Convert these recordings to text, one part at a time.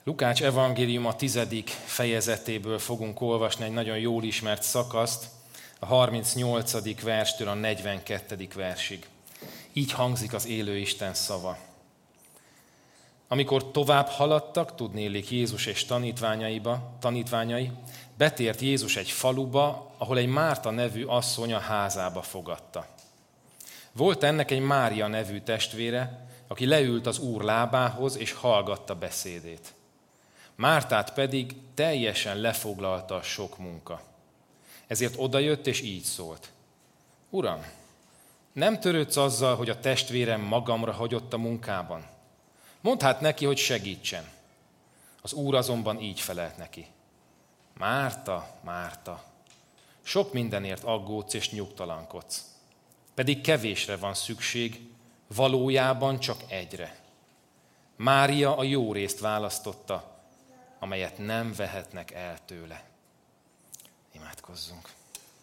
Lukács evangélium a 10. fejezetéből fogunk olvasni egy nagyon jól ismert szakaszt, a 38. verstől a 42. versig. Így hangzik az élő Isten szava. Amikor tovább haladtak, tudnélik Jézus és tanítványai, betért Jézus egy faluba, ahol egy Márta nevű asszony a házába fogadta. Volt ennek egy Mária nevű testvére, aki leült az Úr lábához és hallgatta beszédét. Mártát pedig teljesen lefoglalta a sok munka. Ezért odajött és így szólt. Uram, nem törődsz azzal, hogy a testvérem magamra hagyott a munkában? Mondd hát neki, hogy segítsen. Az Úr azonban így felelt neki. Márta, Márta, sok mindenért aggódsz és nyugtalankodsz. Pedig kevésre van szükség, valójában csak egyre. Mária a jó részt választotta, amelyet nem vehetnek el tőle. Imádkozzunk.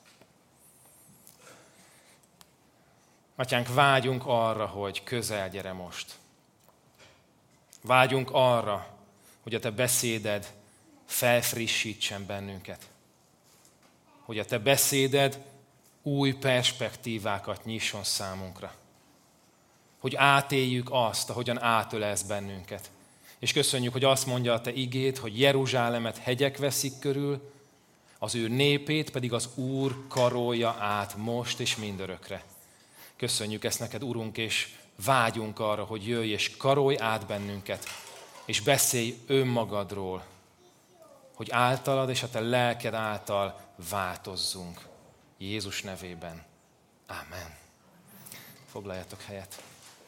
Atyánk, vágyunk arra, hogy közel gyere most. Vágyunk arra, hogy a Te beszéded felfrissítsen bennünket. Hogy a Te beszéded új perspektívákat nyisson számunkra. Hogy átéljük azt, ahogyan átölelsz bennünket. És köszönjük, hogy azt mondja a Te igéd, hogy Jeruzsálemet hegyek veszik körül, az ő népét pedig az Úr karolja át most és mindörökre. Köszönjük ezt neked, Urunk, és vágyunk arra, hogy jöjj és karolj át bennünket, és beszélj önmagadról, hogy általad és a Te lelked által változzunk. Jézus nevében. Ámen. Foglaljatok helyet.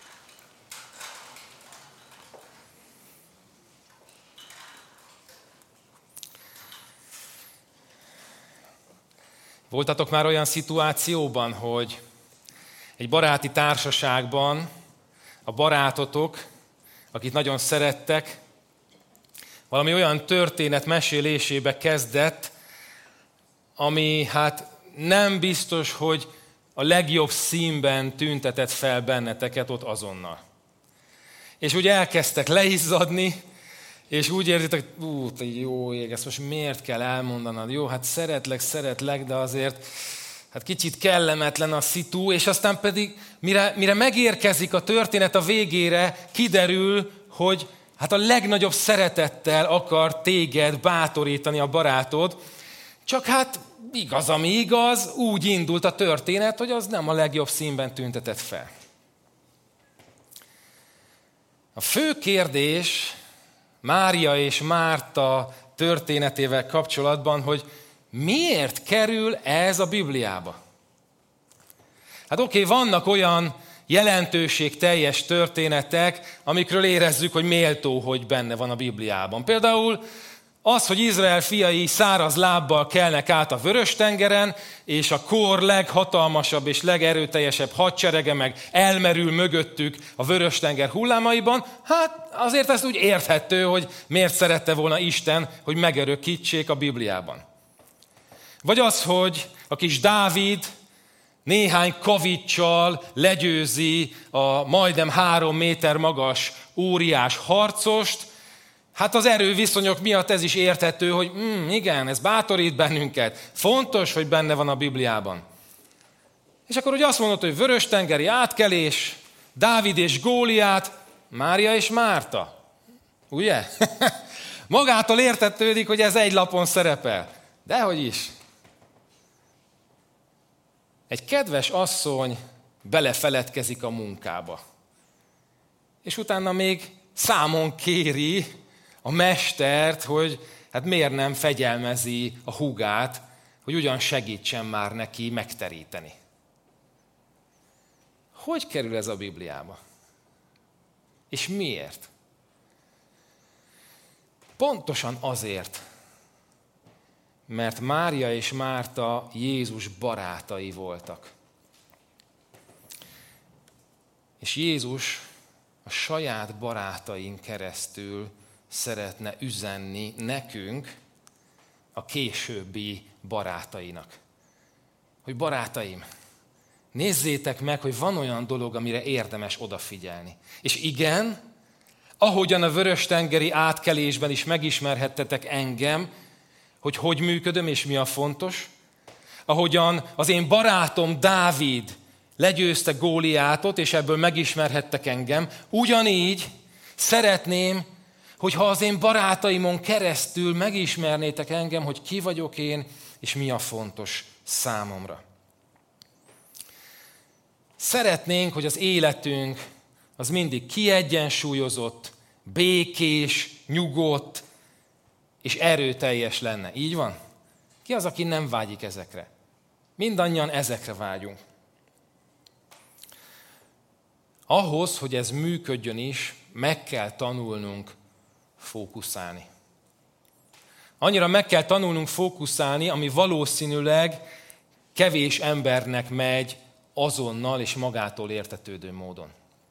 Voltatok már olyan szituációban, hogy egy baráti társaságban a barátotok, akit nagyon szerettek, valami olyan történet mesélésébe kezdett, ami hát nem biztos, hogy a legjobb színben tüntetett fel benneteket ott azonnal. És úgy elkezdtek leizzadni, és úgy érzitek, hogy te jó ég, ezt most miért kell elmondanod? Jó, hát szeretlek, de azért hát kicsit kellemetlen a szitu, és aztán pedig, mire megérkezik a történet a végére, kiderül, hogy hát a legnagyobb szeretettel akar téged bátorítani a barátod, csak hát igaz, ami igaz, úgy indult a történet, hogy az nem a legjobb színben tüntetett fel. A fő kérdés Mária és Márta történetével kapcsolatban, hogy miért kerül ez a Bibliába? Hát oké, vannak olyan jelentőségteljes történetek, amikről érezzük, hogy méltó, hogy benne van a Bibliában. Például az, hogy Izrael fiai száraz lábbal kelnek át a Vörös-tengeren, és a kor leghatalmasabb és legerőteljesebb hadserege meg elmerül mögöttük a Vörös-tenger hullámaiban, hát azért ezt úgy érthető, hogy miért szerette volna Isten, hogy megörökítsék a Bibliában. Vagy az, hogy a kis Dávid néhány kaviccsal legyőzi a majdnem 3 méter magas óriás harcost, hát az erőviszonyok miatt ez is érthető, hogy igen, ez bátorít bennünket. Fontos, hogy benne van a Bibliában. És akkor ugye azt mondod, hogy Vörös-tengeri átkelés, Dávid és Góliát, Mária és Márta. Ugye? Magától értetődik, hogy ez egy lapon szerepel. Dehogy is. Egy kedves asszony belefeledkezik a munkába. És utána még számon kéri a mestert, hogy hát miért nem fegyelmezi a húgát, hogy ugyan segítsen már neki megteríteni. Hogy kerül ez a Bibliába? És miért? Pontosan azért, mert Mária és Márta Jézus barátai voltak. És Jézus a saját barátain keresztül szeretne üzenni nekünk, a későbbi barátainak. Hogy barátaim, nézzétek meg, hogy van olyan dolog, amire érdemes odafigyelni. És igen, ahogyan a vörös-tengeri átkelésben is megismerhettetek engem, hogy működöm és mi a fontos, ahogyan az én barátom Dávid legyőzte Góliátot, és ebből megismerhettek engem, ugyanígy szeretném, hogyha az én barátaimon keresztül megismernétek engem, hogy ki vagyok én, és mi a fontos számomra. Szeretnénk, hogy az életünk az mindig kiegyensúlyozott, békés, nyugodt és erőteljes lenne. Így van? Ki az, aki nem vágyik ezekre? Mindannyian ezekre vágyunk. Ahhoz, hogy ez működjön is, meg kell tanulnunk fókuszálni. Annyira meg kell tanulnunk fókuszálni, ami valószínűleg kevés embernek megy azonnal és magától értetődő módon.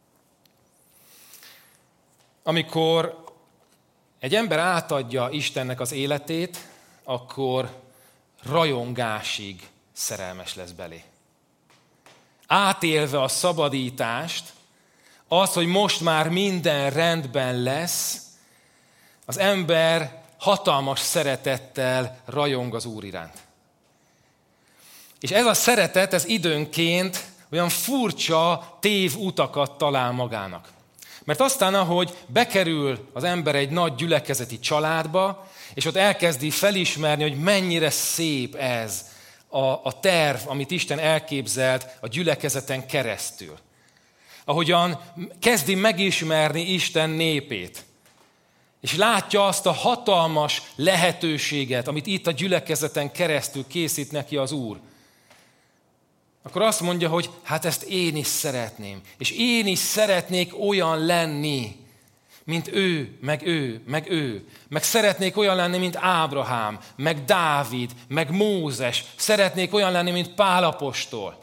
Amikor egy ember átadja Istennek az életét, akkor rajongásig szerelmes lesz belé. Átélve a szabadítást, az, hogy most már minden rendben lesz, az ember hatalmas szeretettel rajong az Úr iránt. És ez a szeretet, ez időnként olyan furcsa tévutakat talál magának. Mert aztán, ahogy bekerül az ember egy nagy gyülekezeti családba, és ott elkezdi felismerni, hogy mennyire szép ez a terv, amit Isten elképzelt a gyülekezeten keresztül. Ahogyan kezdi megismerni Isten népét, és látja azt a hatalmas lehetőséget, amit itt a gyülekezeten keresztül készít neki az Úr, akkor azt mondja, hogy hát ezt én is szeretném. És én is szeretnék olyan lenni, mint ő, meg ő, meg ő. Meg szeretnék olyan lenni, mint Ábrahám, meg Dávid, meg Mózes. Szeretnék olyan lenni, mint Pál apostol.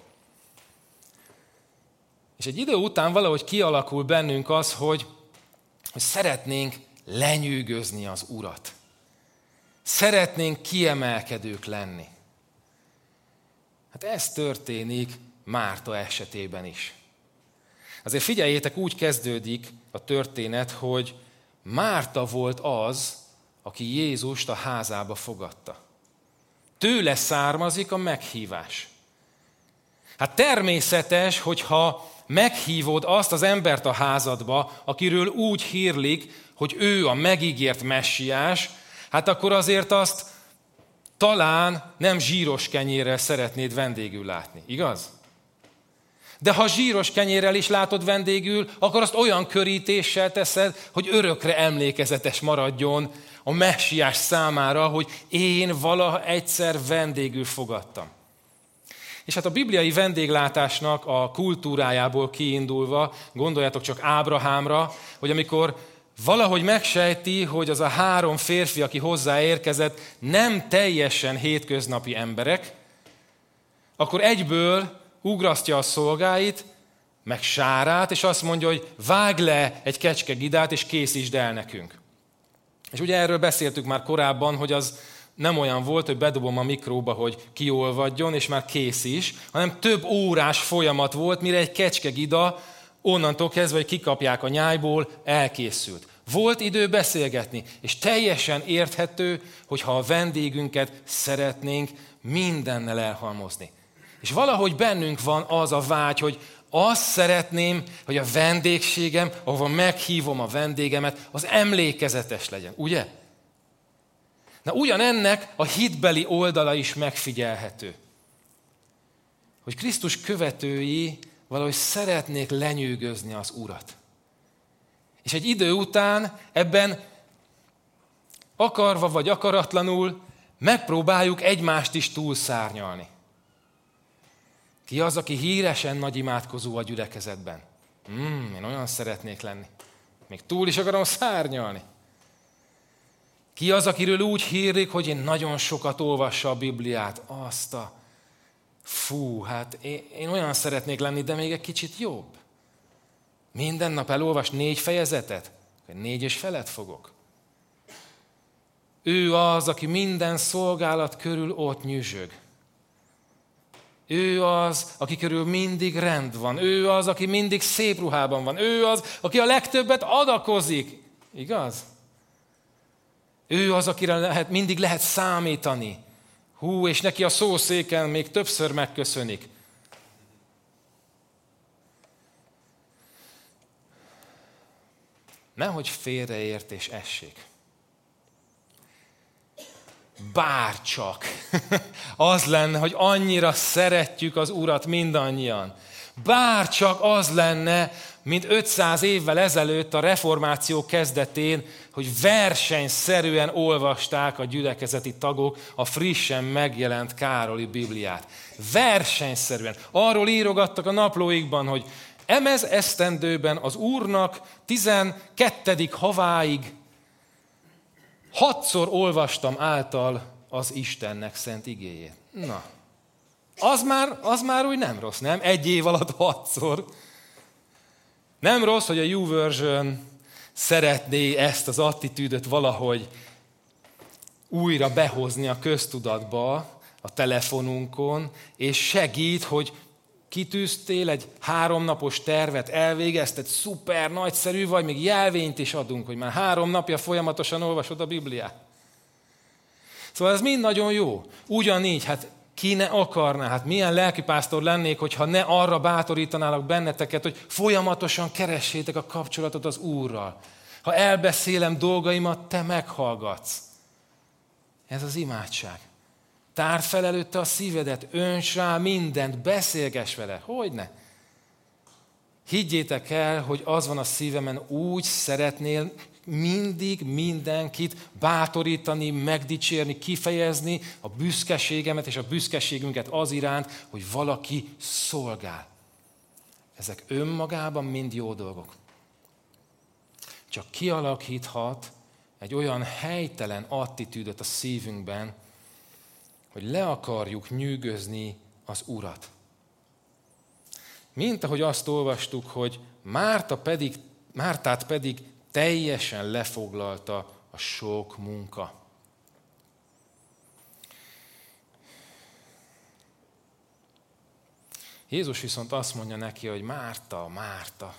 És egy idő után valahogy kialakul bennünk az, hogy szeretnénk lenyűgözni az Urat. Szeretnénk kiemelkedők lenni. Hát ez történik Márta esetében is. Azért figyeljétek, úgy kezdődik a történet, hogy Márta volt az, aki Jézust a házába fogadta. Tőle származik a meghívás. Hát természetes, hogyha meghívod azt az embert a házadba, akiről úgy hírlik, hogy ő a megígért messiás, hát akkor azért azt talán nem zsíros kenyérrel szeretnéd vendégül látni, igaz? De ha zsíros kenyérrel is látod vendégül, akkor azt olyan körítéssel teszed, hogy örökre emlékezetes maradjon a messiás számára, hogy én valaha egyszer vendégül fogadtam. És hát a bibliai vendéglátásnak a kultúrájából kiindulva, gondoljatok csak Ábrahámra, hogy amikor valahogy megsejti, hogy az a 3 férfi, aki hozzáérkezett, nem teljesen hétköznapi emberek, akkor egyből ugrasztja a szolgáit, meg Sárát, és azt mondja, hogy vágj le egy kecskegidát, és készítsd el nekünk. És ugye erről beszéltük már korábban, hogy az nem olyan volt, hogy bedobom a mikróba, hogy kiolvadjon, és már kész is, hanem több órás folyamat volt, mire egy kecskegida onnantól kezdve, hogy kikapják a nyájból, elkészült. Volt idő beszélgetni, és teljesen érthető, hogyha a vendégünket szeretnénk mindennel elhalmozni. És valahogy bennünk van az a vágy, hogy azt szeretném, hogy a vendégségem, ahova meghívom a vendégemet, az emlékezetes legyen, ugye? Na ugyanennek a hitbeli oldala is megfigyelhető. Hogy Krisztus követői valahogy szeretnék lenyűgözni az Urat. És egy idő után ebben akarva vagy akaratlanul megpróbáljuk egymást is túlszárnyalni. Ki az, aki híresen nagy imádkozó a gyülekezetben? Én olyan szeretnék lenni. Még túl is akarom szárnyalni. Ki az, akiről úgy hírlik, hogy én nagyon sokat olvassa a Bibliát? Hát én olyan szeretnék lenni, de még egy kicsit jobb. Minden nap elolvas 4 fejezetet? 4 és felet fogok. Ő az, aki minden szolgálat körül ott nyüzsög. Ő az, aki körül mindig rend van. Ő az, aki mindig szép ruhában van. Ő az, aki a legtöbbet adakozik. Igaz? Ő az, akire mindig lehet számítani. És neki a szószéken még többször megköszönik. Nehogy félreértés essék. Bárcsak az lenne, hogy annyira szeretjük az Urat mindannyian. Bárcsak az lenne, mint 500 évvel ezelőtt a reformáció kezdetén, hogy versenyszerűen olvasták a gyülekezeti tagok a frissen megjelent Károli Bibliát. Versenyszerűen. Arról írogattak a naplóikban, hogy emez esztendőben az Úrnak 12. haváig 6-szor olvastam által az Istennek szent igéjét. Na, az már úgy nem rossz, nem? 1 év alatt 6-szor. Nem rossz, hogy a YouVersion szeretné ezt az attitűdöt valahogy újra behozni a köztudatba, a telefonunkon, és segít, hogy kitűztél egy 3 napos tervet, elvégezted, szuper, nagyszerű vagy, még jelvényt is adunk, hogy már 3 napja folyamatosan olvasod a Bibliát. Szóval ez mind nagyon jó. Ugyanígy, hát ki ne akarná, hát milyen lelkipásztor lennék, hogyha ne arra bátorítanálak benneteket, hogy folyamatosan keressétek a kapcsolatot az Úrral. Ha elbeszélem dolgaimat, te meghallgatsz. Ez az imádság. Tárd fel előtte a szívedet, önts rá mindent, beszélgess vele. Hogyne? Higgyétek el, hogy az van a szívemen, úgy szeretnél mindig mindenkit bátorítani, megdicsérni, kifejezni a büszkeségemet és a büszkeségünket az iránt, hogy valaki szolgál. Ezek önmagában mind jó dolgok. Csak kialakíthat egy olyan helytelen attitűdöt a szívünkben, hogy le akarjuk nyűgözni az Urat. Mint ahogy azt olvastuk, hogy Mártát pedig teljesen lefoglalta a sok munka. Jézus viszont azt mondja neki, hogy Márta,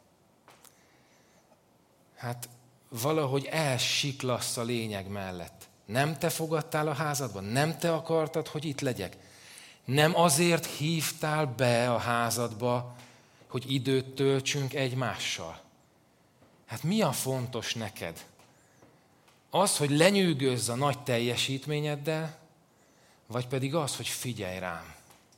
hát valahogy elsiklassz a lényeg mellett. Nem te fogadtál a házadban? Nem te akartad, hogy itt legyek? Nem azért hívtál be a házadba, hogy időt töltsünk egymással? Hát mi a fontos neked? Az, hogy lenyűgözz a nagy teljesítményeddel, vagy pedig az, hogy figyelj rám?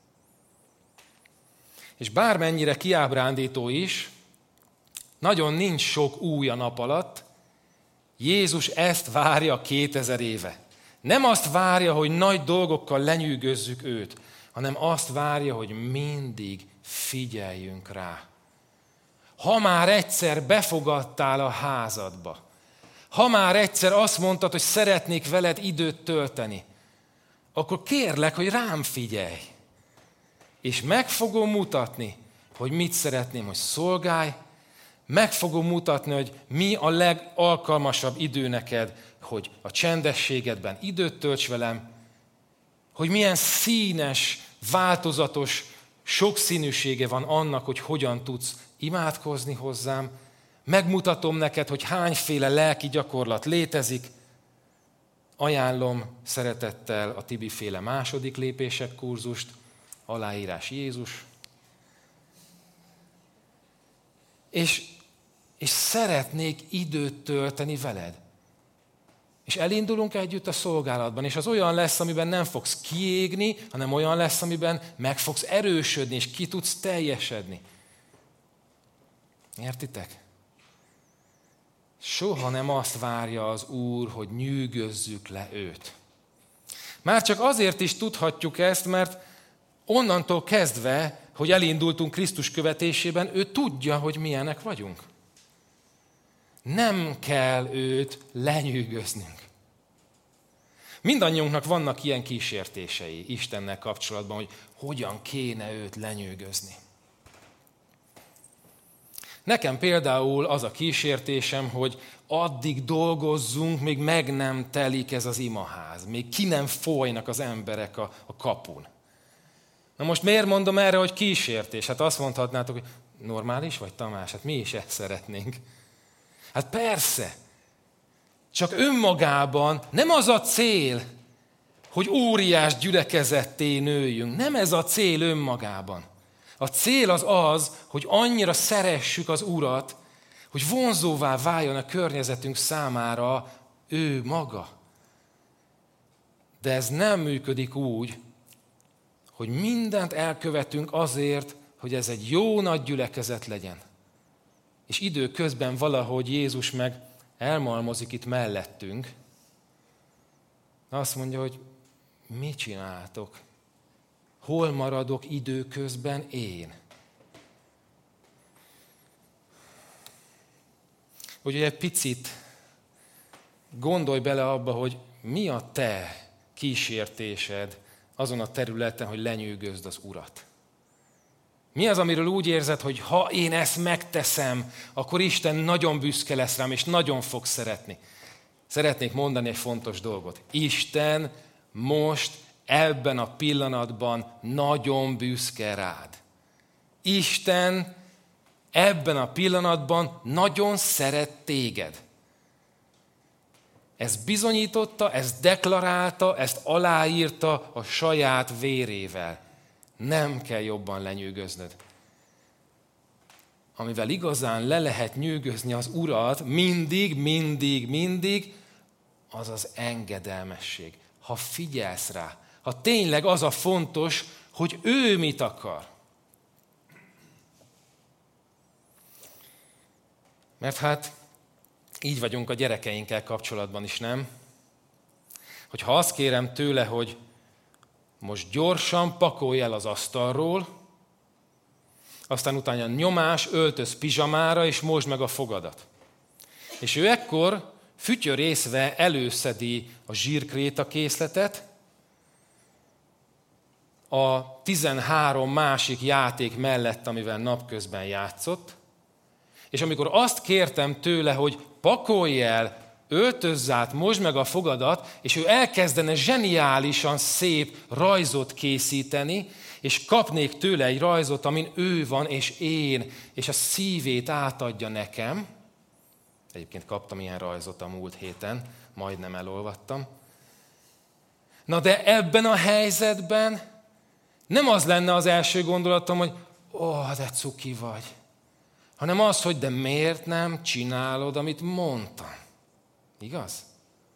És bármennyire kiábrándító is, nagyon nincs sok új a nap alatt, Jézus ezt várja 2000 éve. Nem azt várja, hogy nagy dolgokkal lenyűgözzük őt, hanem azt várja, hogy mindig figyeljünk rá. Ha már egyszer befogadtál a házadba, ha már egyszer azt mondtad, hogy szeretnék veled időt tölteni, akkor kérlek, hogy rám figyelj. És meg fogom mutatni, hogy mit szeretném, hogy szolgálj, meg fogom mutatni, hogy mi a legalkalmasabb idő neked, hogy a csendességedben időt tölts velem, hogy milyen színes, változatos sokszínűsége van annak, hogy hogyan tudsz imádkozni hozzám. Megmutatom neked, hogy hányféle lelki gyakorlat létezik. Ajánlom szeretettel a Tibi-féle második lépések kurzust, aláírás Jézus. És szeretnék időt tölteni veled. És elindulunk együtt a szolgálatban, és az olyan lesz, amiben nem fogsz kiégni, hanem olyan lesz, amiben meg fogsz erősödni, és ki tudsz teljesedni. Értitek? Soha nem azt várja az Úr, hogy nyűgözzük le őt. Már csak azért is tudhatjuk ezt, mert onnantól kezdve, hogy elindultunk Krisztus követésében, ő tudja, hogy milyenek vagyunk. Nem kell őt lenyűgöznünk. Mindannyiunknak vannak ilyen kísértései Istennel kapcsolatban, hogy hogyan kéne őt lenyűgözni. Nekem például az a kísértésem, hogy addig dolgozzunk, még meg nem telik ez az imaház, még ki nem folynak az emberek a kapun. Na most miért mondom erre, hogy kísértés? Hát azt mondhatnátok, hogy normális vagy, Tamás? Hát mi is ezt szeretnénk. Hát persze, Csak önmagában nem az a cél, hogy óriás gyülekezetté nőjünk. Nem ez a cél önmagában. A cél az, hogy annyira szeressük az Urat, hogy vonzóvá váljon a környezetünk számára ő maga. De ez nem működik úgy, hogy mindent elkövetünk azért, hogy ez egy jó nagy gyülekezet legyen. És időközben valahogy Jézus meg elmalmozik itt mellettünk. Azt mondja, hogy mit csináltok? Hol maradok időközben én? Úgyhogy egy picit gondolj bele abba, hogy mi a te kísértésed azon a területen, hogy lenyűgözd az Urat. Mi az, amiről úgy érzed, hogy ha én ezt megteszem, akkor Isten nagyon büszke lesz rám, és nagyon fog szeretni. Szeretnék mondani egy fontos dolgot. Isten most ebben a pillanatban nagyon büszke rád. Isten ebben a pillanatban nagyon szeret téged. Ezt bizonyította, ezt deklarálta, ezt aláírta a saját vérével. Nem kell jobban lenyűgöznöd. Amivel igazán le lehet nyűgözni az Urat, mindig, az az engedelmesség. Ha figyelsz rá, ha tényleg az a fontos, hogy ő mit akar. Mert hát így vagyunk a gyerekeinkkel kapcsolatban is, nem? Hogyha azt kérem tőle, hogy most gyorsan pakolj el az asztalról, aztán utána nyomás, öltöz pizsamára, és mosd meg a fogadat. És ő ekkor fütyörészve előszedi a zsírkréta készletet, a 13 másik játék mellett, amivel napközben játszott, és amikor azt kértem tőle, hogy pakolj el, öltözz át, mosd meg a fogadat, és ő elkezdene zseniálisan szép rajzot készíteni, és kapnék tőle egy rajzot, amin ő van, és én, és a szívét átadja nekem. Egyébként kaptam ilyen rajzot a múlt héten, majdnem elolvadtam. Na de ebben a helyzetben nem az lenne az első gondolatom, hogy de cuki vagy, hanem az, hogy de miért nem csinálod, amit mondtam. Igaz?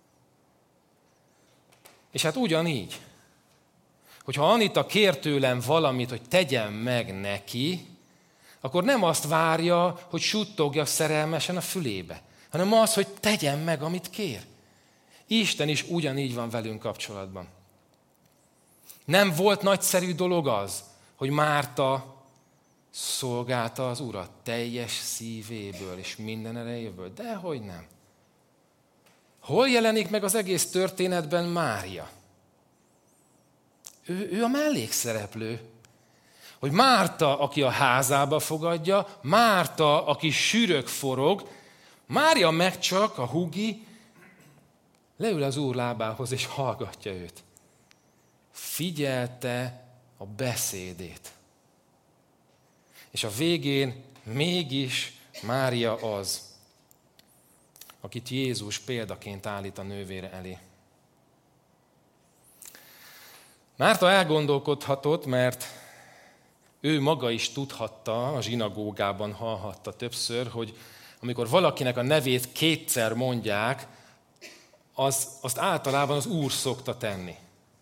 És hát ugyanígy, hogyha Anita kér tőlem valamit, hogy tegyem meg neki, akkor nem azt várja, hogy suttogja szerelmesen a fülébe, hanem az, hogy tegyem meg, amit kér. Isten is ugyanígy van velünk kapcsolatban. Nem volt nagyszerű dolog az, hogy Márta szolgálta az Urat teljes szívéből és minden erejéből? Dehogy nem. Hol jelenik meg az egész történetben Mária? Ő a mellékszereplő. Hogy Márta, aki a házába fogadja, Márta, aki sűrög forog, Mária meg csak, a hugi, leül az Úr lábához és hallgatja őt. Figyelte a beszédét. És a végén mégis Mária az, akit Jézus példaként állít a nővére elé. Márta elgondolkodhatott, mert ő maga is tudhatta, a zsinagógában hallhatta többször, hogy amikor valakinek a nevét kétszer mondják, azt általában az Úr szokta tenni.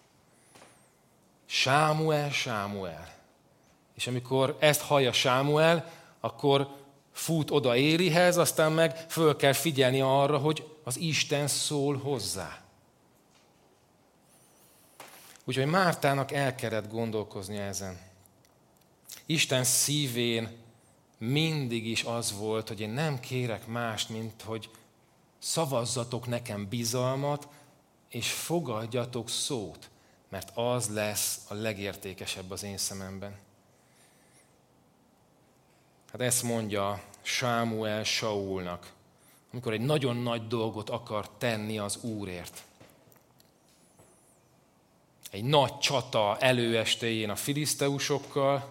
Sámuel, Sámuel. És amikor ezt hallja Sámuel, akkor fut oda Élihez, aztán meg föl kell figyelni arra, hogy az Isten szól hozzá. Úgyhogy Mártának el kellett gondolkoznia ezen. Isten szívén mindig is az volt, hogy én nem kérek mást, mint hogy szavazzatok nekem bizalmat, és fogadjatok szót, mert az lesz a legértékesebb az én szememben. Hát ezt mondja Sámuel Saulnak, amikor egy nagyon nagy dolgot akar tenni az Úrért. Egy nagy csata előestéjén a filiszteusokkal,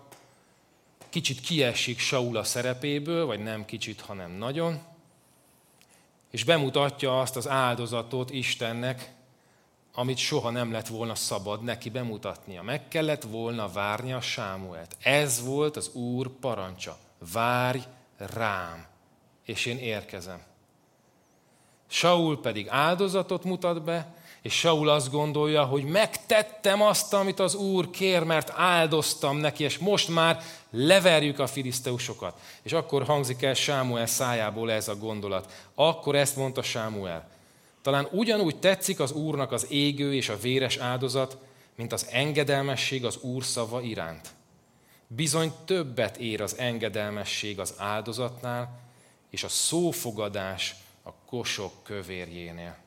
kicsit kiesik Saul a szerepéből, vagy nem kicsit, hanem nagyon, és bemutatja azt az áldozatot Istennek, amit soha nem lett volna szabad neki bemutatnia. Meg kellett volna várnia Sámuelt. Ez volt az Úr parancsa. Várj rám, és én érkezem. Saul pedig áldozatot mutat be, és Saul azt gondolja, hogy megtettem azt, amit az Úr kér, mert áldoztam neki, és most már leverjük a filiszteusokat. És akkor hangzik el Sámuel szájából ez a gondolat. Akkor ezt mondta Sámuel. Talán ugyanúgy tetszik az Úrnak az égő és a véres áldozat, mint az engedelmesség az Úr szava iránt. Bizony többet ér az engedelmesség az áldozatnál, és a szófogadás a kosok kövérjénél.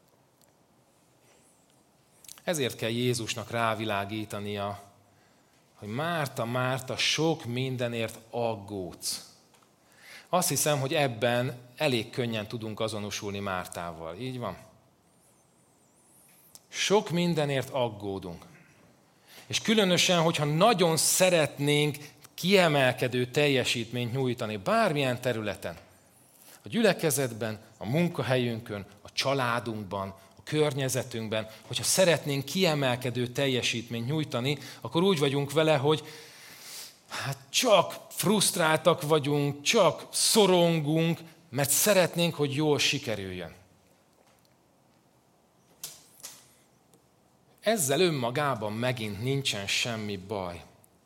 Ezért kell Jézusnak rávilágítania, hogy Márta, Márta, sok mindenért aggódsz. Azt hiszem, hogy ebben elég könnyen tudunk azonosulni Mártával. Így van? Sok mindenért aggódunk. És különösen, hogyha nagyon szeretnénk kiemelkedő teljesítményt nyújtani bármilyen területen, a gyülekezetben, a munkahelyünkön, a családunkban, a környezetünkben, hogyha szeretnénk kiemelkedő teljesítményt nyújtani, akkor úgy vagyunk vele, hogy csak frusztráltak vagyunk, csak szorongunk, mert szeretnénk, hogy jól sikerüljön. Ezzel önmagában megint nincsen semmi baj.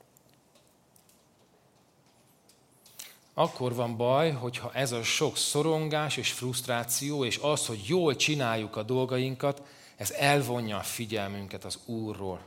Akkor van baj, hogyha ez a sok szorongás és frusztráció, és az, hogy jól csináljuk a dolgainkat, ez elvonja a figyelmünket az Úrról.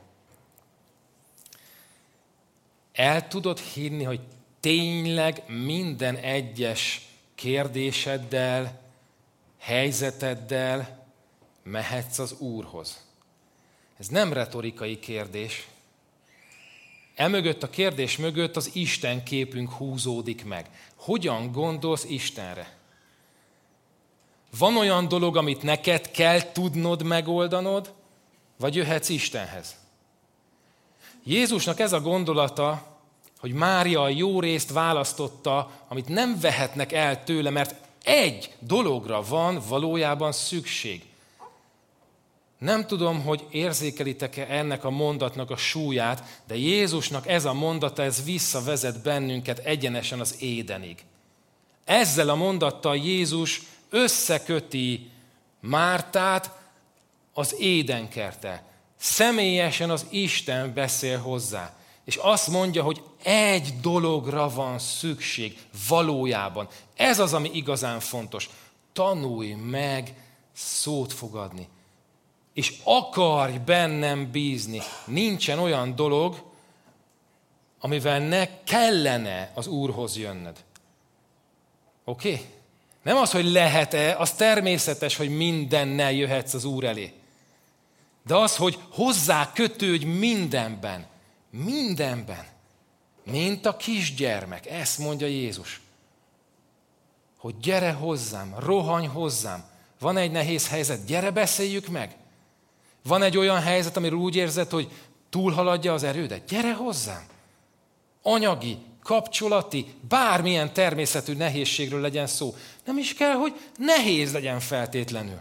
El tudod hinni, hogy tényleg minden egyes kérdéseddel, helyzeteddel mehetsz az Úrhoz? Ez nem retorikai kérdés. Emögött a kérdés mögött az Isten képünk húzódik meg. Hogyan gondolsz Istenre? Van olyan dolog, amit neked kell tudnod megoldanod, vagy jöhetsz Istenhez? Jézusnak ez a gondolata, hogy Mária a jó részt választotta, amit nem vehetnek el tőle, mert egy dologra van valójában szükség. Nem tudom, hogy érzékelitek-e ennek a mondatnak a súlyát, de Jézusnak ez a mondata, ez visszavezet bennünket egyenesen az Édenig. Ezzel a mondattal Jézus összeköti Mártát az Édenkerttel. Személyesen az Isten beszél hozzá. És azt mondja, hogy egy dologra van szükség valójában. Ez az, ami igazán fontos. Tanulj meg szót fogadni. És akarj bennem bízni. Nincsen olyan dolog, amivel ne kellene az Úrhoz jönned. Oké? Nem az, hogy lehet-e, az természetes, hogy mindennel jöhetsz az Úr elé. De az, hogy hozzá kötődj mindenben. Mindenben. Mint a kisgyermek. Ezt mondja Jézus. Hogy gyere hozzám, rohanj hozzám. Van egy nehéz helyzet, gyere beszéljük meg. Van egy olyan helyzet, amiről úgy érzed, hogy túlhaladja az erődet. Gyere hozzám. Anyagi, kapcsolati, bármilyen természetű nehézségről legyen szó. Nem is kell, hogy nehéz legyen feltétlenül.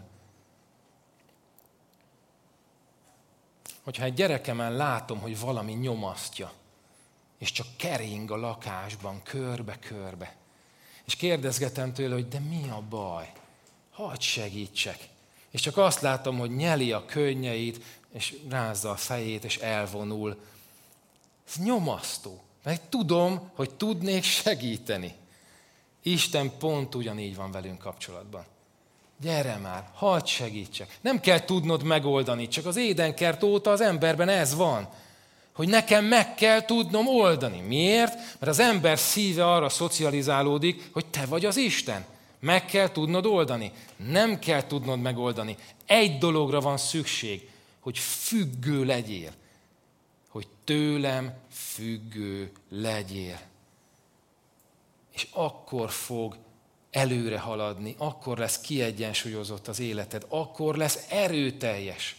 Hogyha egy gyerekemen látom, hogy valami nyomasztja, és csak kering a lakásban, körbe-körbe, és kérdezgetem tőle, hogy de mi a baj? Hadd segítsek. És csak azt látom, hogy nyeli a könnyeit, és rázza a fejét, és elvonul. Ez nyomasztó. Mert tudom, hogy tudnék segíteni. Isten pont ugyanígy van velünk kapcsolatban. Gyere már, hadd segítsek. Nem kell tudnod megoldani, csak az Édenkert óta az emberben ez van. Hogy nekem meg kell tudnom oldani. Miért? Mert az ember szíve arra szocializálódik, hogy te vagy az Isten. Meg kell tudnod oldani. Nem kell tudnod megoldani. Egy dologra van szükség, hogy függő legyél. Hogy tőlem függő legyél. És akkor fog előre haladni, akkor lesz kiegyensúlyozott az életed, akkor lesz erőteljes.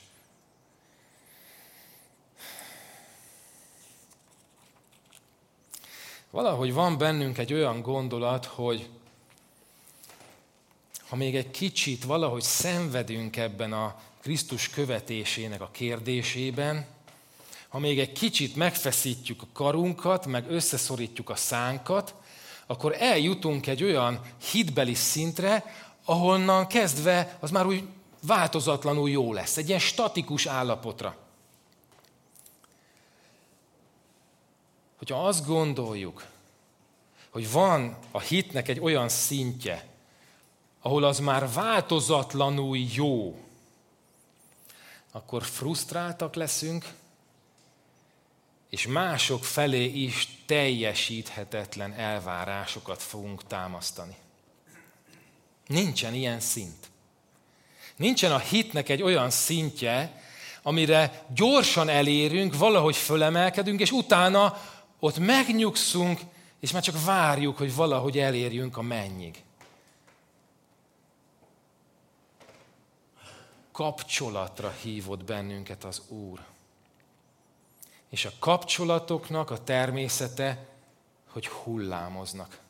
Valahogy van bennünk egy olyan gondolat, hogy ha még egy kicsit valahogy szenvedünk ebben a Krisztus követésének a kérdésében, ha még egy kicsit megfeszítjük a karunkat, meg összeszorítjuk a szánkat, akkor eljutunk egy olyan hitbeli szintre, ahonnan kezdve az már úgy változatlanul jó lesz, egy ilyen statikus állapotra. Hogyha azt gondoljuk, hogy van a hitnek egy olyan szintje, ahol az már változatlanul jó, akkor frusztráltak leszünk, és mások felé is teljesíthetetlen elvárásokat fogunk támasztani. Nincsen ilyen szint. Nincsen a hitnek egy olyan szintje, amire gyorsan elérünk, valahogy fölemelkedünk, és utána ott megnyugszunk, és már csak várjuk, hogy valahogy elérjünk a mennyig. Kapcsolatra hívott bennünket az Úr. És a kapcsolatoknak a természete, hogy hullámoznak.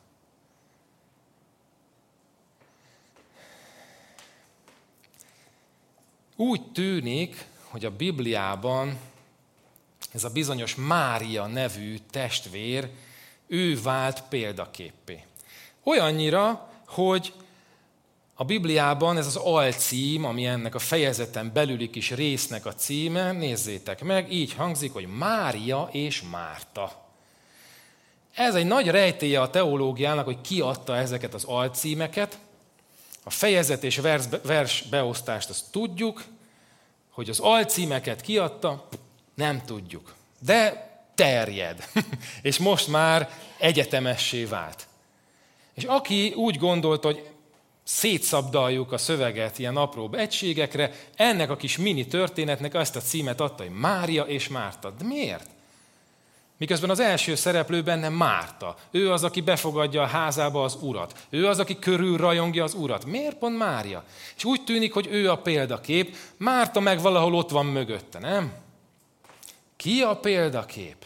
Úgy tűnik, hogy a Bibliában ez a bizonyos Mária nevű testvér, ő vált példaképpé. Olyannyira, hogy a Bibliában ez az alcím, ami ennek a fejezeten belüli kis résznek a címe, nézzétek meg, így hangzik, hogy Mária és Márta. Ez egy nagy rejtélye a teológiának, hogy ki adta ezeket az alcímeket. A fejezet és vers beosztást azt tudjuk, hogy az alcímeket kiadta, nem tudjuk. De terjed, és most már egyetemessé vált. És aki úgy gondolt, hogy szétszabdaljuk a szöveget ilyen apróbb egységekre, ennek a kis mini történetnek azt a címet adta, hogy Mária és Márta. De miért? Miközben az első szereplő benne Márta. Ő az, aki befogadja a házába az Urat. Ő az, aki körülrajongja az Urat. Miért pont Mária? És úgy tűnik, hogy ő a példakép, Márta meg valahol ott van mögötte, nem? Ki a példakép?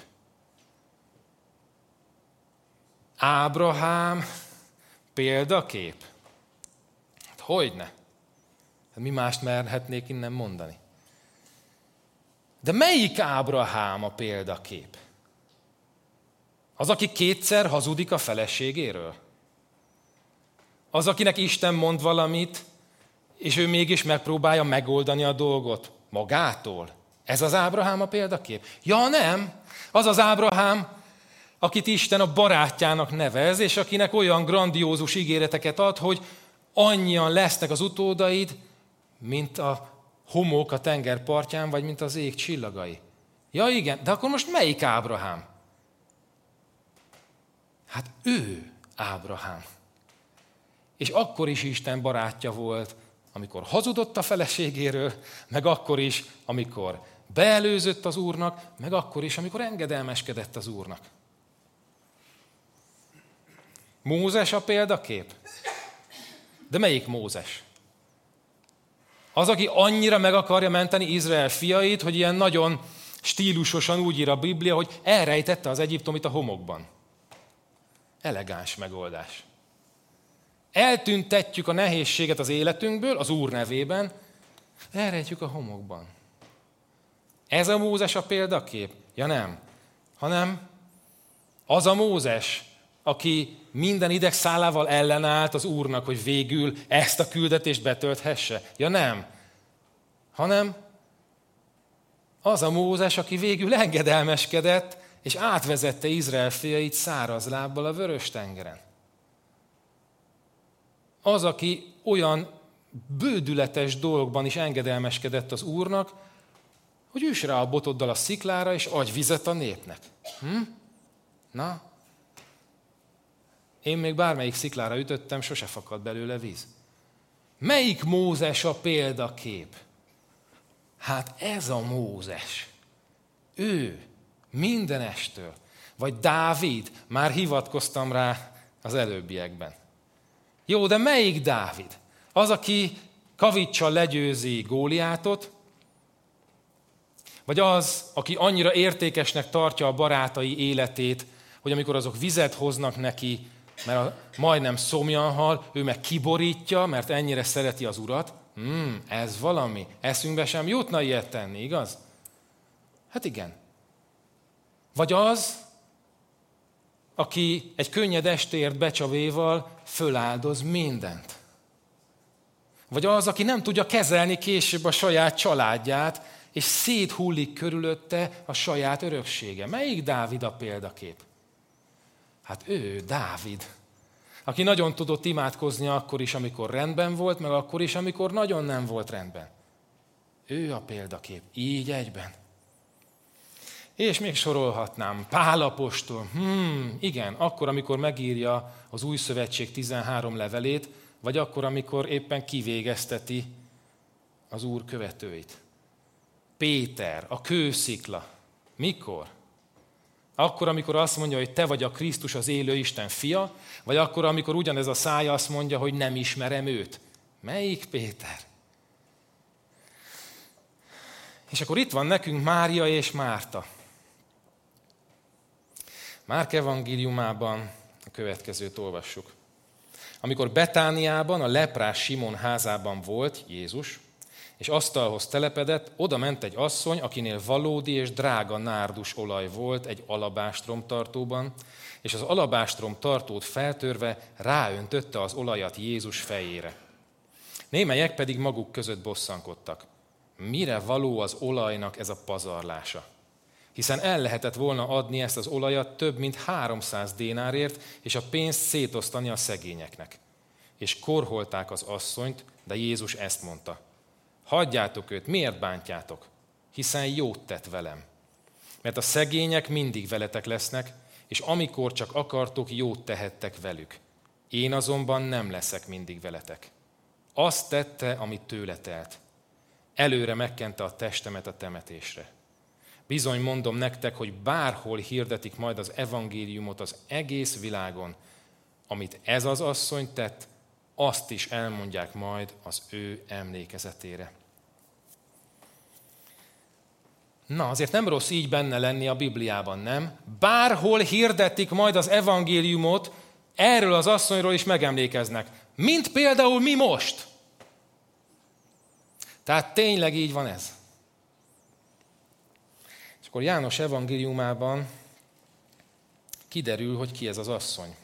Ábrahám példakép? Hát hogyne? Hát mi mást merhetnék innen mondani? De melyik Ábrahám a példakép? Az, aki kétszer hazudik a feleségéről? Az, akinek Isten mond valamit, és ő mégis megpróbálja megoldani a dolgot magától? Ez az Ábrahám a példakép? Ja, nem. Az az Ábrahám, akit Isten a barátjának nevez, és akinek olyan grandiózus ígéreteket ad, hogy annyian lesznek az utódaid, mint a homok a tengerpartján, vagy mint az ég csillagai. Ja, igen, de akkor most melyik Ábrahám? Hát ő Ábrahám. És akkor is Isten barátja volt, amikor hazudott a feleségéről, meg akkor is, amikor beelőzött az Úrnak, meg akkor is, amikor engedelmeskedett az Úrnak. Mózes a példakép? De melyik Mózes? Az, aki annyira meg akarja menteni Izrael fiait, hogy ilyen nagyon stílusosan úgy ír a Biblia, hogy elrejtette az egyiptomit a homokban. Elegáns megoldás. Eltüntetjük a nehézséget az életünkből, az Úr nevében, elrejtjük a homokban. Ez a Mózes a példakép? Ja nem, hanem az a Mózes, aki minden idegszálával ellenállt az Úrnak, hogy végül ezt a küldetést betölthesse. Ja nem, hanem az a Mózes, aki végül engedelmeskedett, és átvezette Izrael fiait száraz lábbal a Vörös-tengeren. Az, aki olyan bődületes dolgokban is engedelmeskedett az Úrnak, hogy üss rá a botoddal a sziklára, és adj vizet a népnek. Na? Én még bármelyik sziklára ütöttem, sose fakad belőle víz. Melyik Mózes a példakép? Hát ez a Mózes. Ő mindenestől. Vagy Dávid, már hivatkoztam rá az előbbiekben. Jó, de melyik Dávid? Az, aki kaviccsal legyőzi Góliátot, vagy az, aki annyira értékesnek tartja a barátai életét, hogy amikor azok vizet hoznak neki, mert majdnem szomjan hal, ő meg kiborítja, mert ennyire szereti az Urat. Ez valami. Eszünkbe sem jutna ilyet tenni, igaz? Hát igen. Vagy az, aki egy könnyed estéért becsavéval föláldoz mindent. Vagy az, aki nem tudja kezelni később a saját családját, és széthullik körülötte a saját öröksége. Melyik Dávid a példakép? Hát ő, Dávid, aki nagyon tudott imádkozni akkor is, amikor rendben volt, meg akkor is, amikor nagyon nem volt rendben. Ő a példakép, így egyben. És még sorolhatnám, Pál apostol, igen, akkor, amikor megírja az Új Szövetség 13 levelét, vagy akkor, amikor éppen kivégezteti az Úr követőit. Péter, a kőszikla. Mikor? Akkor, amikor azt mondja, hogy te vagy a Krisztus, az élő Isten fia, vagy akkor, amikor ugyanez a szája azt mondja, hogy nem ismerem őt. Melyik Péter? És akkor itt van nekünk Mária és Márta. Márk evangéliumában a következőt olvassuk. Amikor Betániában, a leprás Simon házában volt Jézus, és asztalhoz telepedett, oda ment egy asszony, akinél valódi és drága nárdus olaj volt egy alabástrom tartóban, és az alabástrom tartót feltörve ráöntötte az olajat Jézus fejére. Némelyek pedig maguk között bosszankodtak. Mire való az olajnak ez a pazarlása? Hiszen el lehetett volna adni ezt az olajat több mint 300 dénárért, és a pénzt szétosztani a szegényeknek. És korholták az asszonyt, de Jézus ezt mondta. Hagyjátok őt, miért bántjátok? Hiszen jót tett velem. Mert a szegények mindig veletek lesznek, és amikor csak akartok, jót tehettek velük. Én azonban nem leszek mindig veletek. Azt tette, amit tőle telt. Előre megkente a testemet a temetésre. Bizony mondom nektek, hogy bárhol hirdetik majd az evangéliumot az egész világon, amit ez az asszony tett, azt is elmondják majd az ő emlékezetére. Na, azért nem rossz így benne lenni a Bibliában, nem? Bárhol hirdetik majd az evangéliumot, erről az asszonyról is megemlékeznek. Mint például mi most. Tehát tényleg így van ez. És akkor János evangéliumában kiderül, hogy ki ez az asszony.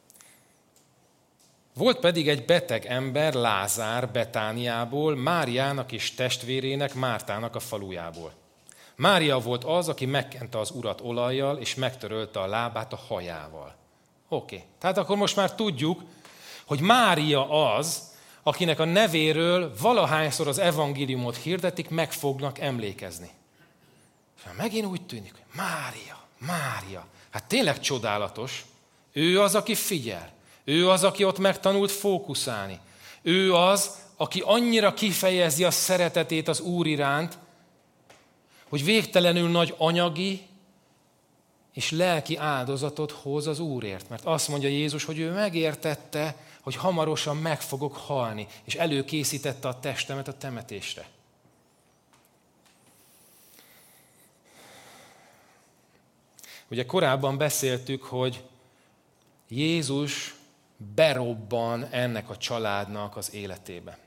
Volt pedig egy beteg ember, Lázár, Betániából, Máriának és testvérének, Mártának a falujából. Mária volt az, aki megkente az Urat olajjal, és megtörölte a lábát a hajával. Oké. Tehát akkor most már tudjuk, hogy Mária az, akinek a nevéről valahányszor az evangéliumot hirdetik, meg fognak emlékezni. És megint úgy tűnik, hogy Mária. Hát tényleg csodálatos. Ő az, aki figyel. Ő az, aki ott megtanult fókuszálni. Ő az, aki annyira kifejezi a szeretetét az Úr iránt, hogy végtelenül nagy anyagi és lelki áldozatot hoz az Úrért. Mert azt mondja Jézus, hogy ő megértette, hogy hamarosan meg fogok halni, és előkészítette a testemet a temetésre. Ugye korábban beszéltük, hogy Jézus berobban ennek a családnak az életébe.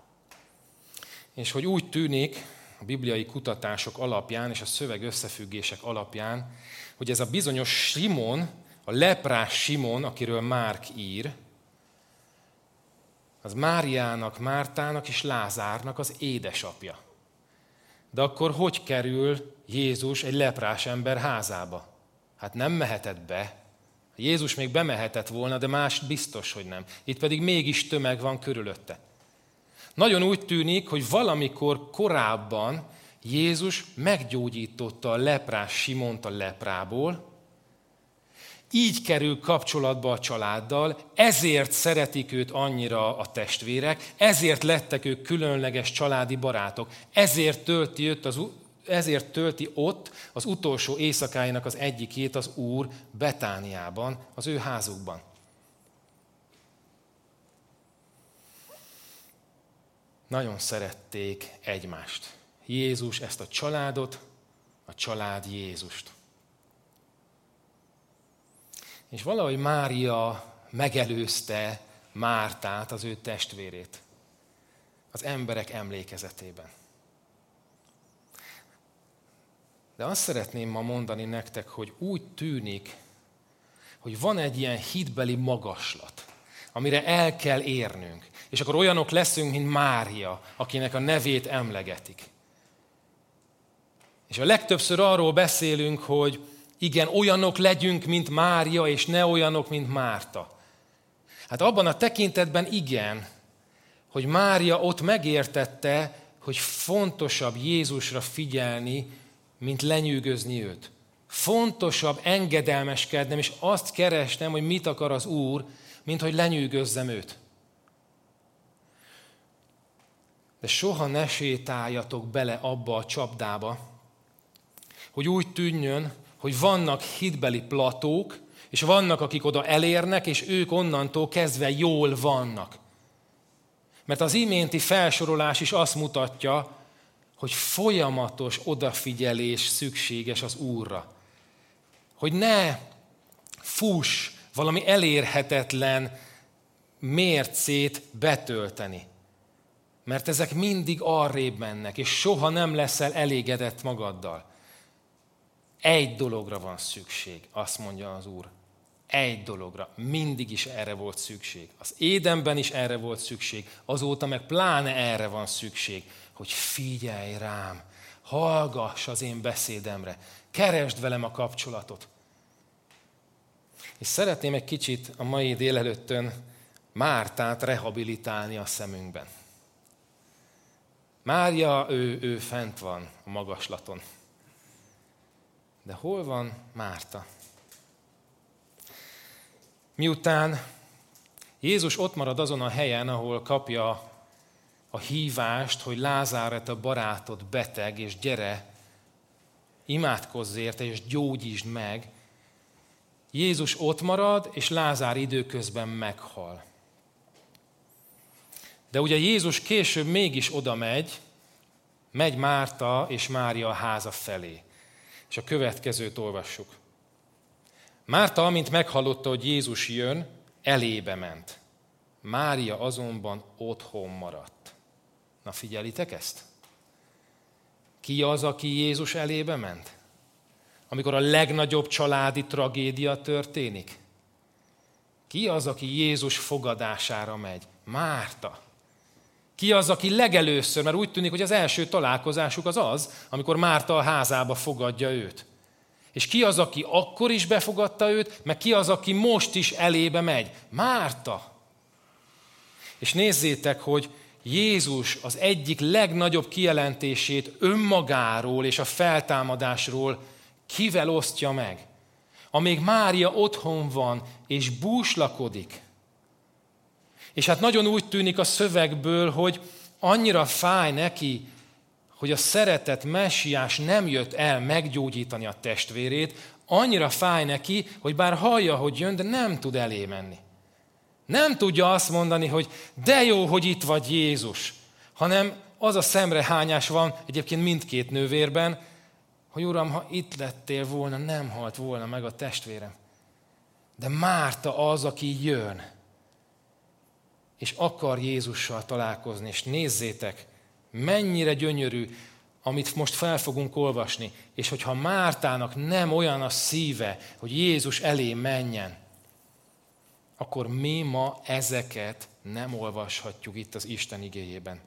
És hogy úgy tűnik a bibliai kutatások alapján és a szöveg összefüggések alapján, hogy ez a bizonyos Simon, a leprás Simon, akiről Márk ír, az Máriának, Mártának és Lázárnak az édesapja. De akkor hogy kerül Jézus egy leprás ember házába? Hát nem mehetett be. Jézus még bemehetett volna, de más biztos, hogy nem. Itt pedig mégis tömeg van körülötte. Nagyon úgy tűnik, hogy valamikor korábban Jézus meggyógyította a leprás Simont a leprából, így kerül kapcsolatba a családdal, ezért szeretik őt annyira a testvérek, ezért lettek ők különleges családi barátok, ezért tölti ott az utolsó éjszakáinak az egyikét az Úr Betániában, az ő házukban. Nagyon szerették egymást. Jézus ezt a családot, a család Jézust. És valahogy Mária megelőzte Mártát, az ő testvérét az emberek emlékezetében. De azt szeretném ma mondani nektek, hogy úgy tűnik, hogy van egy ilyen hitbeli magaslat, amire el kell érnünk. És akkor olyanok leszünk, mint Mária, akinek a nevét emlegetik. És a legtöbbször arról beszélünk, hogy igen, olyanok legyünk, mint Mária, és ne olyanok, mint Márta. Hát abban a tekintetben igen, hogy Mária ott megértette, hogy fontosabb Jézusra figyelni, mint lenyűgözni őt. Fontosabb engedelmeskednem, és azt keresnem, hogy mit akar az Úr, mint hogy lenyűgözzem őt. De soha ne sétáljatok bele abba a csapdába, hogy úgy tűnjön, hogy vannak hitbeli platók, és vannak, akik oda elérnek, és ők onnantól kezdve jól vannak. Mert az iménti felsorolás is azt mutatja, hogy folyamatos odafigyelés szükséges az Úrra. Hogy ne fuss valami elérhetetlen mércét betölteni. Mert ezek mindig arrébb mennek, és soha nem leszel elégedett magaddal. Egy dologra van szükség, azt mondja az Úr. Egy dologra. Mindig is erre volt szükség. Az Édenben is erre volt szükség. Azóta meg pláne erre van szükség, hogy figyelj rám, hallgass az én beszédemre, keresd velem a kapcsolatot. És szeretném egy kicsit a mai délelőttön Mártát rehabilitálni a szemünkben. Mária, ő fent van a magaslaton. De hol van Márta? Miután Jézus ott marad azon a helyen, ahol kapja a hívást, hogy Lázár, a barátod beteg, és gyere, imádkozz érte, és gyógyítsd meg. Jézus ott marad, és Lázár időközben meghal. De ugye Jézus később mégis oda megy Márta és Mária háza felé. És a következőt olvassuk. Márta, amint meghallotta, hogy Jézus jön, elébe ment. Mária azonban otthon maradt. Na figyelitek ezt? Ki az, aki Jézus elébe ment? Amikor a legnagyobb családi tragédia történik? Ki az, aki Jézus fogadására megy? Márta. Ki az, aki legelőször, mert úgy tűnik, hogy az első találkozásuk az, amikor Márta a házába fogadja őt. És ki az, aki akkor is befogadta őt, meg ki az, aki most is elébe megy? Márta. És nézzétek, hogy Jézus az egyik legnagyobb kijelentését önmagáról és a feltámadásról kivel osztja meg? Amíg Mária otthon van és búslakodik. És hát nagyon úgy tűnik a szövegből, hogy annyira fáj neki, hogy a szeretett messiás nem jött el meggyógyítani a testvérét, annyira fáj neki, hogy bár hallja, hogy jön, de nem tud elé menni. Nem tudja azt mondani, hogy de jó, hogy itt vagy Jézus, hanem az a szemrehányás van egyébként mindkét nővérben, hogy Uram, ha itt lettél volna, nem halt volna meg a testvérem. De Márta az, aki jön, és akar Jézussal találkozni, és nézzétek, mennyire gyönyörű, amit most fel fogunk olvasni, és hogyha Mártának nem olyan a szíve, hogy Jézus elé menjen, akkor mi ma ezeket nem olvashatjuk itt az Isten igéjében.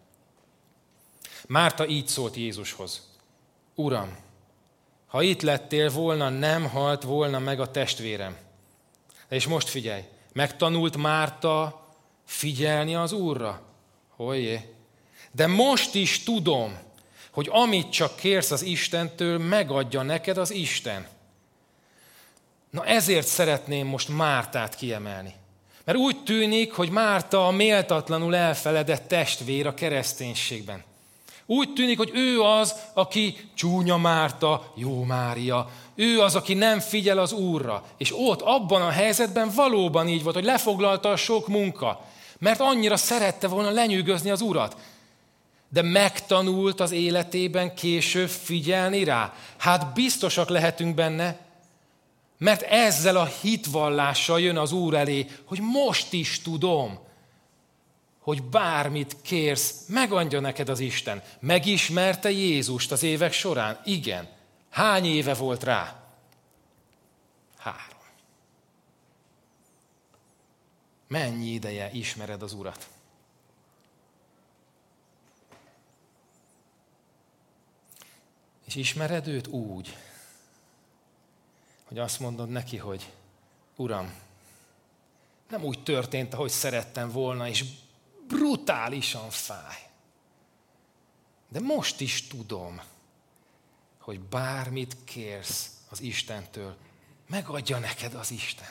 Márta így szólt Jézushoz. Uram, ha itt lettél volna, nem halt volna meg a testvérem. És most figyelj, megtanult Márta figyelni az Úrra? Hojjé! De most is tudom, hogy amit csak kérsz az Istentől, megadja neked az Isten. Na ezért szeretném most Mártát kiemelni. Mert úgy tűnik, hogy Márta a méltatlanul elfeledett testvér a kereszténységben. Úgy tűnik, hogy ő az, aki csúnya Márta, jó Mária. Ő az, aki nem figyel az Úrra. És ott, abban a helyzetben valóban így volt, hogy lefoglalta a sok munka. Mert annyira szerette volna lenyűgözni az Urat. De megtanult az életében később figyelni rá. Hát biztosak lehetünk benne, Mert ezzel a hitvallással jön az Úr elé, hogy most is tudom, hogy bármit kérsz, megadja neked az Isten. Megismerte Jézust az évek során? Igen. Hány éve volt rá? 3. Mennyi ideje ismered az Urat? És ismered őt úgy, hogy azt mondod neki, hogy Uram, nem úgy történt, ahogy szerettem volna, és brutálisan fáj. De most is tudom, hogy bármit kérsz az Istentől, megadja neked az Isten.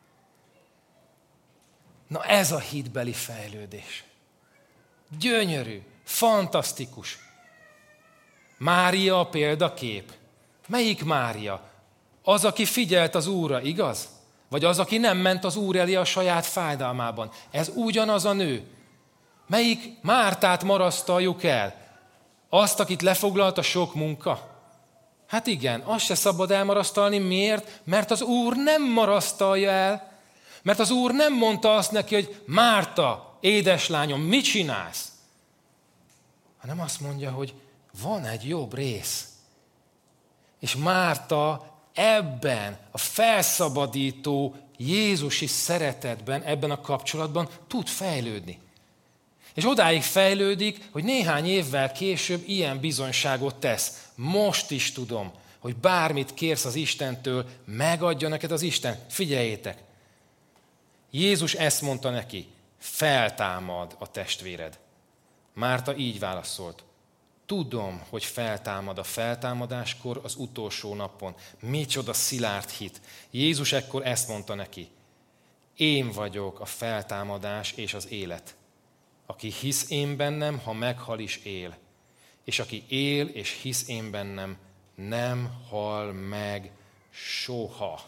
Na ez a hitbeli fejlődés. Gyönyörű, fantasztikus. Mária a példakép. Melyik Mária? Az, aki figyelt az Úrra, igaz? Vagy az, aki nem ment az Úr elé a saját fájdalmában? Ez ugyanaz a nő. Melyik Mártát marasztaljuk el? Azt, akit lefoglalt a sok munka? Hát igen, azt se szabad elmarasztalni. Miért? Mert az Úr nem marasztalja el. Mert az Úr nem mondta azt neki, hogy Márta, édeslányom, mit csinálsz? Hanem azt mondja, hogy van egy jobb rész. És Márta ebben a felszabadító Jézusi szeretetben, ebben a kapcsolatban tud fejlődni. És odáig fejlődik, hogy néhány évvel később ilyen bizonyságot tesz. Most is tudom, hogy bármit kérsz az Istentől, megadja neked az Isten. Figyeljétek! Jézus ezt mondta neki, feltámad a testvéred. Márta így válaszolt. Tudom, hogy feltámad a feltámadáskor az utolsó napon. Micsoda szilárd hit. Jézus ekkor ezt mondta neki. Én vagyok a feltámadás és az élet. Aki hisz én bennem, ha meghal is él. És aki él és hisz én bennem, nem hal meg soha.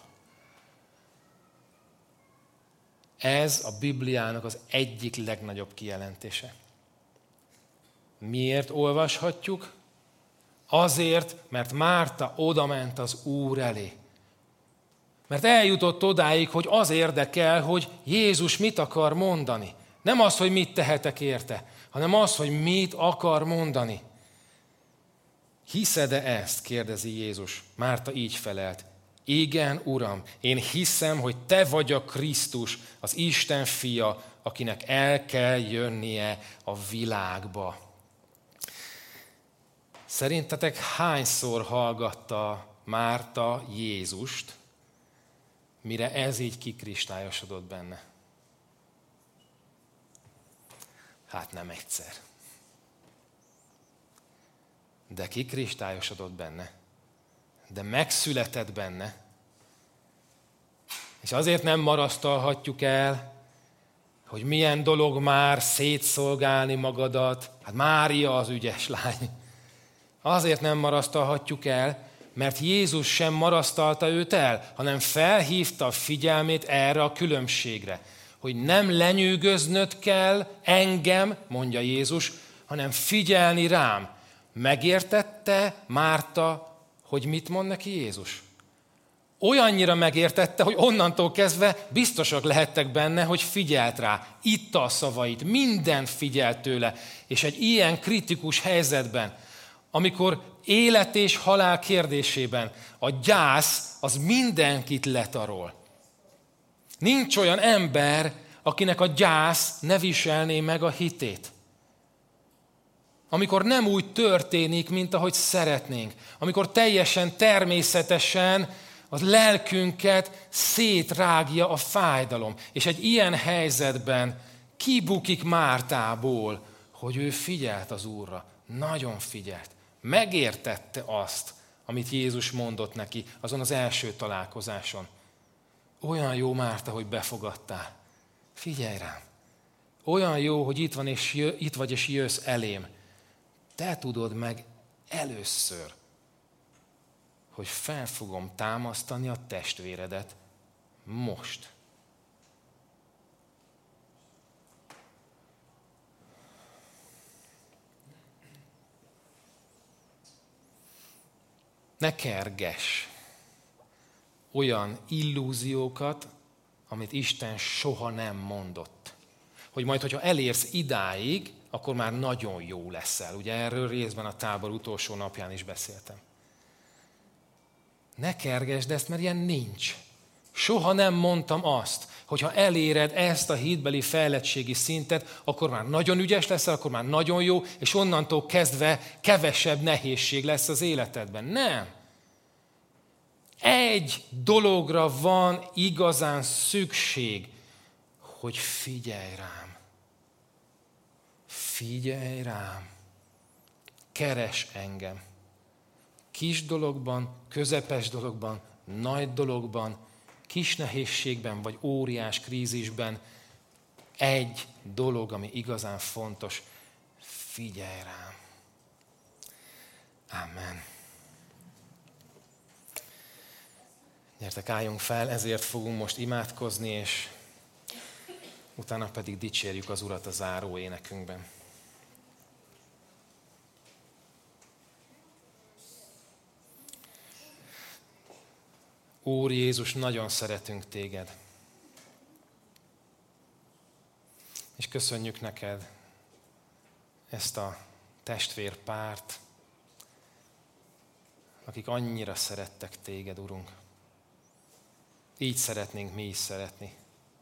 Ez a Bibliának az egyik legnagyobb kijelentése. Miért olvashatjuk? Azért, mert Márta odament az Úr elé. Mert eljutott odáig, hogy az érdekel, hogy Jézus mit akar mondani. Nem az, hogy mit tehetek érte, hanem az, hogy mit akar mondani. Hiszed-e ezt? Kérdezi Jézus. Márta így felelt. Igen, Uram, én hiszem, hogy te vagy a Krisztus, az Isten fia, akinek el kell jönnie a világba. Szerintetek hányszor hallgatta Márta Jézust, mire ez így kikristályosodott benne? Hát nem egyszer. De kikristályosodott benne. De megszületett benne. És azért nem marasztalhatjuk el, hogy milyen dolog már szétszolgálni magadat. Hát Mária az ügyes lány. Azért nem marasztalhatjuk el, mert Jézus sem marasztalta őt el, hanem felhívta a figyelmét erre a különbségre. Hogy nem lenyűgöznöd kell engem, mondja Jézus, hanem figyelni rám. Megértette Márta, hogy mit mond neki Jézus? Olyannyira megértette, hogy onnantól kezdve biztosak lehettek benne, hogy figyelt rá. Itta a szavait, mindent figyelt tőle. És egy ilyen kritikus helyzetben, amikor élet és halál kérdésében a gyász az mindenkit letarol. Nincs olyan ember, akinek a gyász ne viselné meg a hitét. Amikor nem úgy történik, mint ahogy szeretnénk. Amikor teljesen természetesen a lelkünket szétrágja a fájdalom. És egy ilyen helyzetben kibukik Mártából, hogy ő figyelt az Úrra. Nagyon figyelt. Megértette azt, amit Jézus mondott neki azon az első találkozáson. Olyan jó, Márta, hogy befogadtál. Figyelj rám. Olyan jó, hogy itt vagy és jössz elém. Te tudod meg először, hogy fel fogom támasztani a testvéredet most. Ne kergess olyan illúziókat, amit Isten soha nem mondott. Hogy majd, hogyha elérsz idáig, akkor már nagyon jó leszel. Ugye erről részben a tábor utolsó napján is beszéltem. Ne kergesd ezt, mert ilyen nincs. Soha nem mondtam azt, hogy ha eléred ezt a hitbeli fejlettségi szintet, akkor már nagyon ügyes leszel, akkor már nagyon jó, és onnantól kezdve kevesebb nehézség lesz az életedben. Nem. Egy dologra van igazán szükség, hogy figyelj rám. Figyelj rám. Keres engem. Kis dologban, közepes dologban, nagy dologban, kis nehézségben vagy óriás krízisben egy dolog, ami igazán fontos, figyelj rám. Amen. Gyertek, álljunk fel, ezért fogunk most imádkozni, és utána pedig dicsérjük az Urat a záró énekünkben. Úr Jézus, nagyon szeretünk téged. És köszönjük neked ezt a testvérpárt, akik annyira szerettek téged, Urunk. Így szeretnénk mi is szeretni.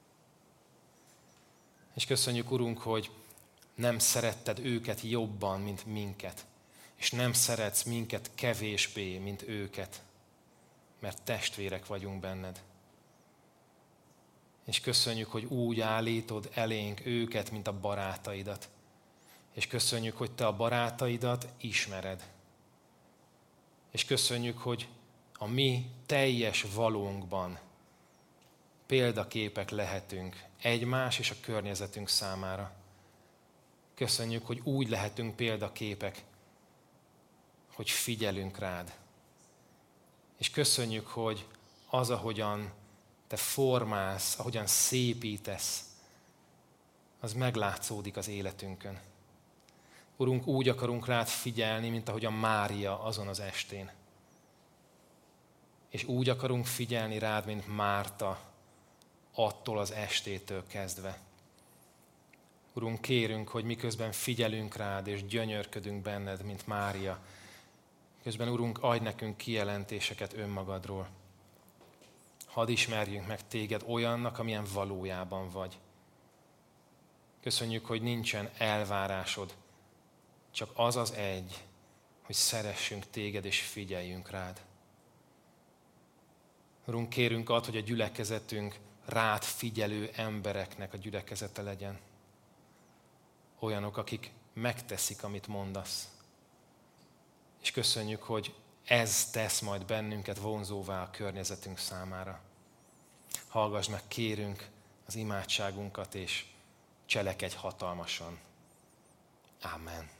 És köszönjük, Urunk, hogy nem szeretted őket jobban, mint minket. És nem szeretsz minket kevésbé, mint őket. Mert testvérek vagyunk benned. És köszönjük, hogy úgy állítod elénk őket, mint a barátaidat. És köszönjük, hogy te a barátaidat ismered. És köszönjük, hogy a mi teljes valónkban példaképek lehetünk egymás és a környezetünk számára. Köszönjük, hogy úgy lehetünk példaképek, hogy figyelünk rád. És köszönjük, hogy az, ahogyan te formálsz, ahogyan szépítesz, az meglátszódik az életünkön. Urunk, úgy akarunk rád figyelni, mint ahogyan Mária azon az estén. És úgy akarunk figyelni rád, mint Márta attól az estétől kezdve. Urunk, kérünk, hogy miközben figyelünk rád és gyönyörködünk benned, mint Mária, közben, Urunk, adj nekünk kijelentéseket önmagadról. Hadd ismerjünk meg téged olyannak, amilyen valójában vagy. Köszönjük, hogy nincsen elvárásod, csak az az egy, hogy szeressünk téged és figyeljünk rád. Urunk, kérünk add, hogy a gyülekezetünk rád figyelő embereknek a gyülekezete legyen. Olyanok, akik megteszik, amit mondasz. És köszönjük, hogy ez tesz majd bennünket vonzóvá a környezetünk számára. Hallgass meg, kérünk, az imádságunkat, és cselekedj hatalmasan. Amen.